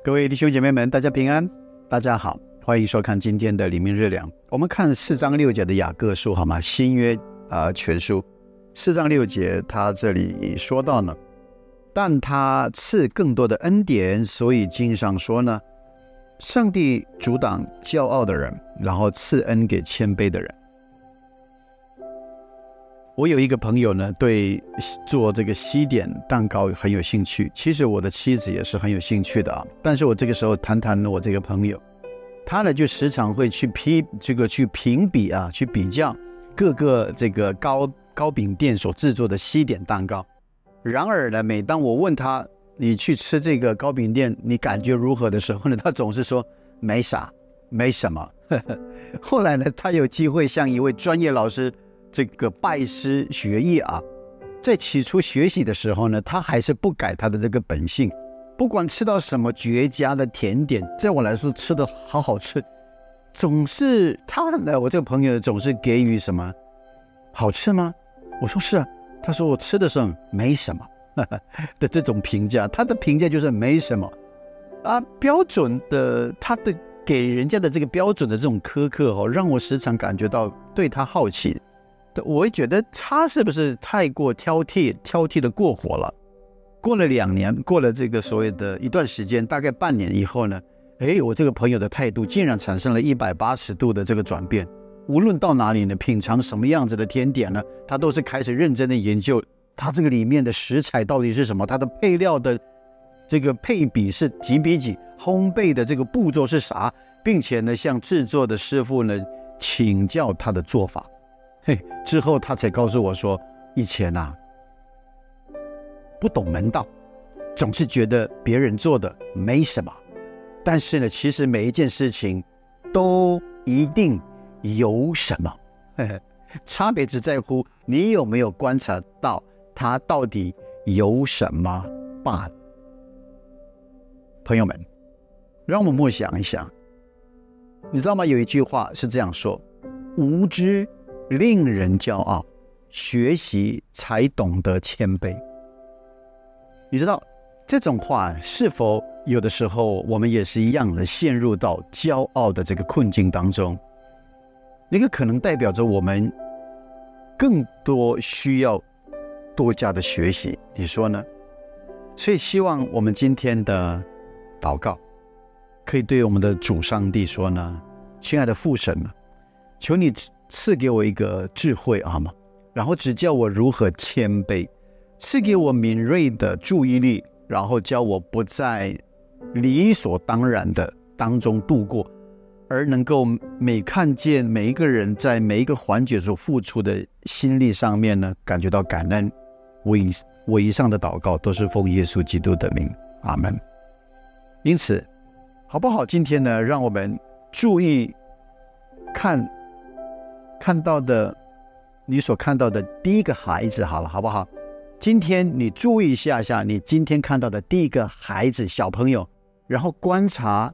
各位弟兄姐妹们，大家平安，大家好，欢迎收看今天的灵命日粮。我们看4章6节的雅各书，好吗？新约全书4章6节，他这里说到呢，但他赐更多的恩典，所以经上说呢，上帝阻挡骄傲的人，然后赐恩给谦卑的人。我有一个朋友呢，对做这个西点蛋糕很有兴趣，其实我的妻子也是很有兴趣的啊。但是我这个时候谈我这个朋友，他呢就时常会去评比啊，去比较各个这个糕饼店所制作的西点蛋糕。然而呢，每当我问他你去吃这个糕饼店你感觉如何的时候呢，他总是说没啥，没什么。后来呢，他有机会向一位专业老师这个拜师学艺啊，在起初学习的时候呢，他还是不改他的这个本性，不管吃到什么绝佳的甜点，在我来说吃的好好吃，总是他呢，我这个朋友总是给予什么好吃吗？我说是啊，他说我吃的时候没什么的这种评价，他的评价就是没什么啊，标准的他的给人家的这个标准的这种苛刻哦，让我时常感觉到对他好奇。我会觉得他是不是太过挑剔的过火了。过了2年，过了这个所谓的一段时间，大概半年以后呢，我这个朋友的态度竟然产生了180度的这个转变。无论到哪里呢，品尝什么样子的甜点呢，他都是开始认真的研究它这个里面的食材到底是什么，它的配料的这个配比是几比几，烘焙的这个步骤是啥，并且呢向制作的师傅呢请教他的做法。之后他才告诉我说，以前啊不懂门道，总是觉得别人做的没什么，但是呢，其实每一件事情都一定有什么，差别只在乎你有没有观察到它到底有什么罢了。朋友们，让我们默想一下，你知道吗？有一句话是这样说，无知令人骄傲，学习才懂得谦卑。你知道这种话是否有的时候我们也是一样的陷入到骄傲的这个困境当中？那个可能代表着我们更多需要多加的学习，你说呢？所以希望我们今天的祷告可以对我们的主上帝说呢，亲爱的父神，求你赐给我一个智慧好吗？然后指教我如何谦卑，赐给我敏锐的注意力，然后教我不在理所当然的当中度过，而能够每看见每一个人在每一个环节所付出的心力上面呢，感觉到感恩。我以上的祷告都是奉耶稣基督的名，阿们。因此好不好，今天呢，让我们注意看到的你所看到的第一个孩子好了，好不好？今天你注意一下你今天看到的第一个孩子小朋友，然后观察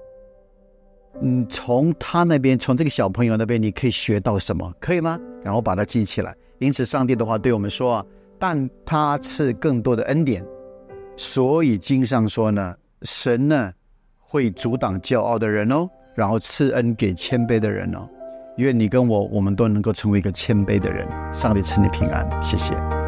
从他那边，从这个小朋友那边你可以学到什么，可以吗？然后把它记起来。因此上帝的话对我们说啊，但他赐更多的恩典，所以经上说呢，神呢会阻挡骄傲的人哦，然后赐恩给谦卑的人哦。愿你跟我们都能够成为一个谦卑的人。上帝赐你平安，谢谢。